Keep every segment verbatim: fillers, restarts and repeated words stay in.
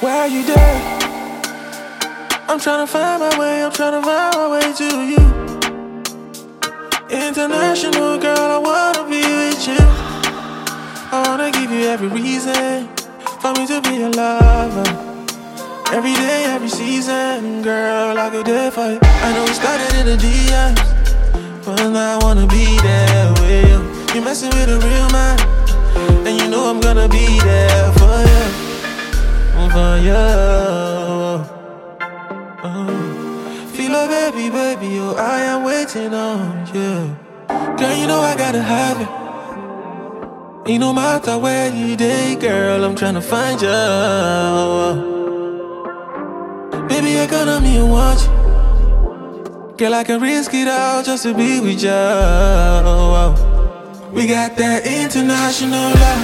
Where you there? I'm tryna find my way, I'm tryna find my way to you. International girl, I wanna be with you. I wanna give you every reason for me to be your lover. Every day, every season, girl, I go there for you. I know we started in the D Ms, but now I wanna be there with you. You messing with a real man, and you know I'm gonna be there for you, for you. Oh. Feel a baby, baby, oh, I am waiting on you. Girl, you know I gotta have it. You no matter where you day, girl, I'm tryna find you. Baby, I got on me and want you. Girl, I can risk it all just to be with you. We got that international love,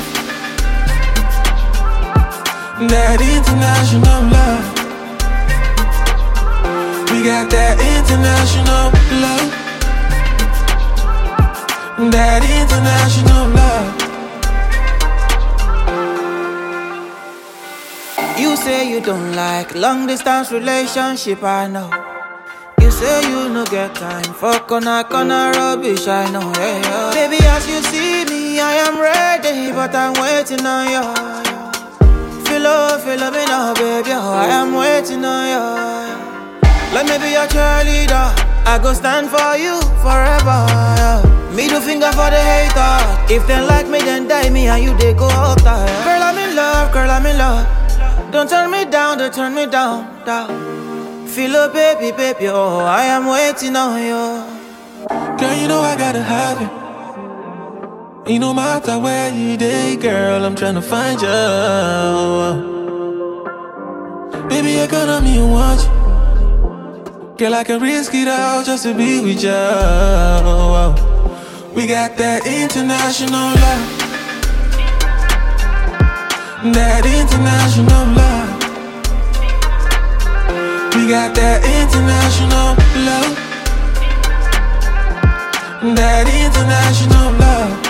that international love. We got that international love, that international love. You say you don't like long distance relationship, I know. You say you no get time for corner corner rubbish, I know. Yeah, yeah. Baby, as you see me, I am ready, but I'm waiting on you. Feel love, feel love me now, baby. I am waiting on you. Let me be your cheerleader, I go stand for you forever. Yeah. Middle finger for the hater. If they like me, then die me and you they go up there. Yeah. Girl, I'm in love, girl, I'm in love. Don't turn me down, don't turn me down, down. Feel a baby, baby, oh, I am waiting on you. Girl, you know I gotta have it. You no matter where you day, girl, I'm tryna find you. Baby, I got on me and want you. Girl, I can risk it all just to be with you. We got that international love, that international love. We got that international love, that international love.